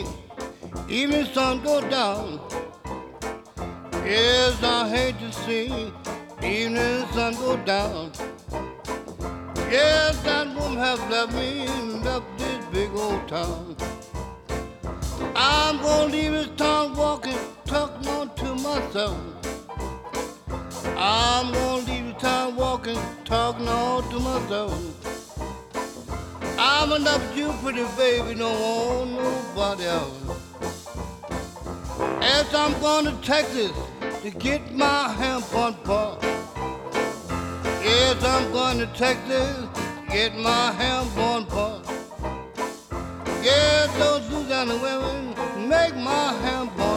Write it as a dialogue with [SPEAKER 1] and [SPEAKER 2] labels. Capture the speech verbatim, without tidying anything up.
[SPEAKER 1] see evening sun go down. Yes, I hate to see evening sun go down. Yes, that woman has left me, left this big old town. I'm gonna leave this town walking, talking on to myself. I'm gonna leave this town walking, talking on to myself. I'm enough you, pretty baby, don't want nobody else. As I'm going to Texas to get my hemp on par. Yes, I'm going to Texas to get my hemp on par. Yes, those Louisiana women make my hemp on